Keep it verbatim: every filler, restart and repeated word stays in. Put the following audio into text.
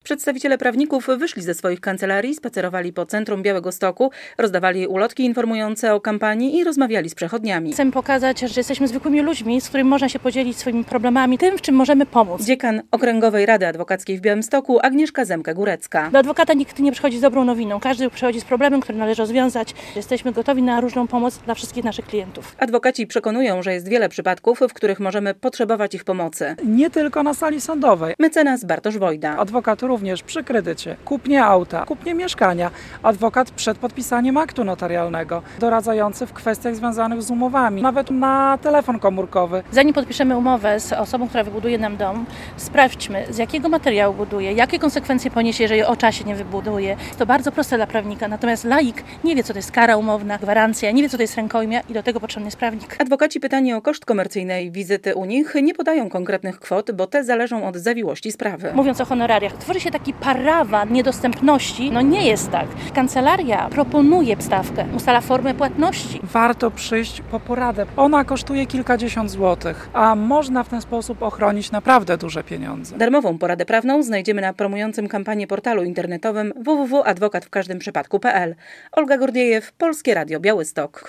Przedstawiciele prawników wyszli ze swoich kancelarii, spacerowali po centrum Białegostoku, rozdawali ulotki informujące o kampanii i rozmawiali z przechodniami. Chcemy pokazać, że jesteśmy zwykłymi ludźmi, z którymi można się podzielić swoimi problemami, tym, w czym możemy pomóc. Dziekan Okręgowej Rady Adwokackiej w Białymstoku Agnieszka Zemkę-Górecka. Do adwokata nikt nie przychodzi z dobrą nowiną. Każdy przychodzi z problemem, który należy rozwiązać. Jesteśmy gotowi na różną pomoc dla wszystkich naszych klientów. Adwokaci przekonują, że jest wiele przypadków, w których możemy potrzebować ich pomocy. Nie tylko na sali sądowej. Mecenas Bartosz Wojda. Adwokat również przy kredycie, kupnie auta, kupnie mieszkania. Adwokat przed podpisaniem aktu notarialnego, doradzający w kwestiach związanych z umowami, nawet na telefon komórkowy. Zanim podpiszemy umowę z osobą, która wybuduje nam dom, sprawdźmy, z jakiego materiału buduje, jakie konsekwencje poniesie, jeżeli o czasie nie wybuduje. To bardzo proste dla prawnika, natomiast laik nie wie, co to jest kara umowna, gwarancja, nie wie, co to jest rękojmia i do tego potrzebny jest prawnik. Adwokaci pytani o koszt komercyjnej wizyty u nich nie podają konkretnych kwot, bo te zależą od zawiłości sprawy. Mówiąc o honorariach, tworzy się taki parawan niedostępności. No nie jest tak. Kancelaria proponuje stawkę, ustala formę płatności. Warto przyjść po poradę. Ona kosztuje kilkadziesiąt złotych, a można w ten sposób ochronić naprawdę duże pieniądze. Darmową poradę prawną znajdziemy na promującym kampanię portalu internetowym w w w kropka adwokat w każdym przypadku kropka p l. Olga Gordiejew, Polskie Radio Białystok.